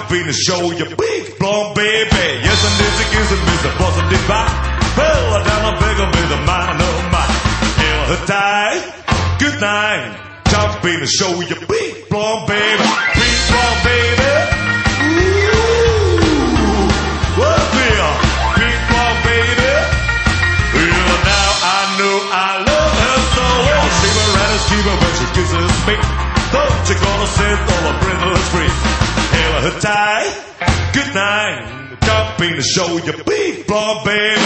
jumping to show you big blonde baby. Yes, and this gives me the positive vibe. Well, down a big me the man of mine. Hail her tie, good night. Jumping to show you big blonde baby. Big blonde baby. Ooh, what feel? Big blonde baby. Well, now I know I love her so. She will ride a skewer when she kisses me. Don't you gonna set all the brindles free? Hail her tie, good night. Jumping to show you big blonde baby.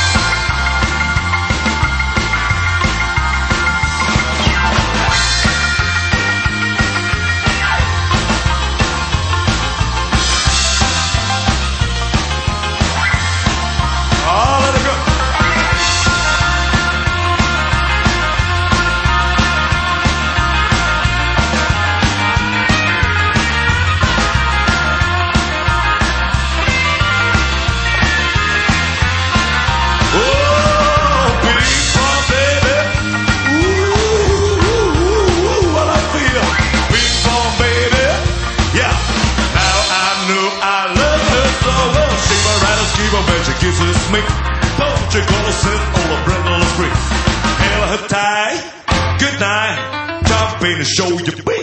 When she kisses me, don't you gonna sit all the brindles free? Hail her tie, good night, jumping to show you.